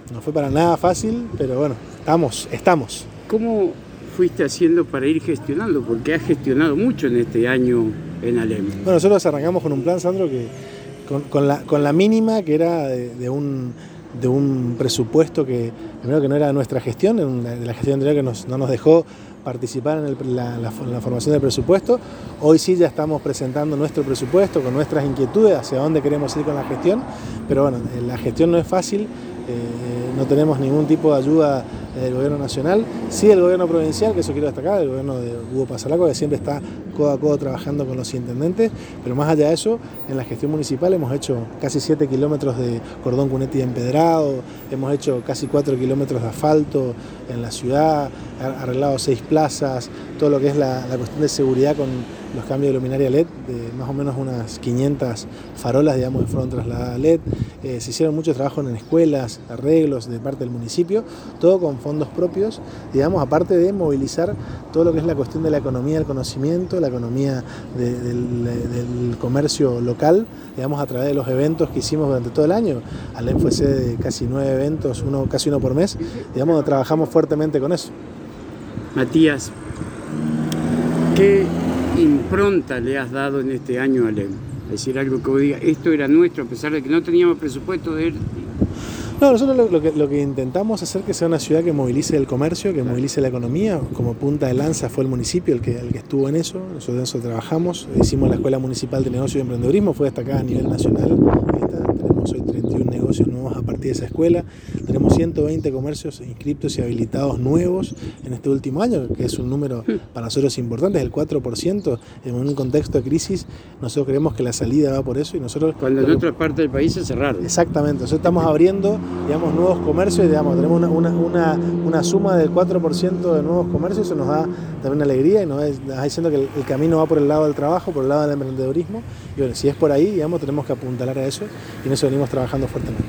No fue para nada fácil, pero bueno, estamos. ¿Cómo fuiste haciendo para ir gestionando? Porque has gestionado mucho en este año en Alem. Bueno, nosotros arrancamos con un plan, Sandro, que con la mínima, que era de un presupuesto que primero que no era de nuestra gestión, de la gestión anterior que no nos dejó participar en la formación del presupuesto. Hoy sí ya estamos presentando nuestro presupuesto con nuestras inquietudes hacia dónde queremos ir con la gestión, pero bueno, la gestión no es fácil, no tenemos ningún tipo de ayuda del gobierno nacional, sí del gobierno provincial, que eso quiero destacar, el gobierno de Hugo Passalacqua, que siempre está codo a codo trabajando con los intendentes, pero más allá de eso, en la gestión municipal hemos hecho casi 7 kilómetros de cordón cuneti empedrado, hemos hecho casi 4 kilómetros de asfalto en la ciudad, arreglado 6 plazas, todo lo que es la cuestión de seguridad con los cambios de luminaria LED, de más o menos unas 500 farolas, digamos, que fueron trasladadas a LED. Se hicieron muchos trabajos en escuelas, arreglos de parte del municipio, todo con fondos propios, digamos, aparte de movilizar todo lo que es la cuestión de la economía del conocimiento, la economía del comercio local, digamos, a través de los eventos que hicimos durante todo el año. Alem fue sede de casi 9 eventos, casi uno por mes, digamos, trabajamos fuertemente con eso. Matías, ¿qué impronta le has dado en este año a Alem? Es decir, algo que vos digas, esto era nuestro, a pesar de que no teníamos presupuesto de él. No, nosotros lo que intentamos es hacer que sea una ciudad que movilice el comercio, que movilice la economía. Como punta de lanza fue el municipio el que estuvo en eso. Nosotros en eso trabajamos. Hicimos la Escuela Municipal de Negocio y Emprendedurismo, fue destacada a nivel nacional. Tenemos hoy 31 negocios nuevos a partir de esa escuela. Tenemos 120 comercios inscriptos y habilitados nuevos en este último año, que es un número para nosotros importante, es el 4%. En un contexto de crisis, nosotros creemos que la salida va por eso. Y nosotros, cuando en otra parte del país se cerraron. Exactamente. Nosotros estamos abriendo, digamos, nuevos comercios, digamos, tenemos una suma del 4% de nuevos comercios. Eso nos da también una alegría y nos da diciendo que el camino va por el lado del trabajo, por el lado del emprendedurismo. Y bueno, si es por ahí, digamos, tenemos que apuntalar a eso y en eso venimos trabajando fuertemente.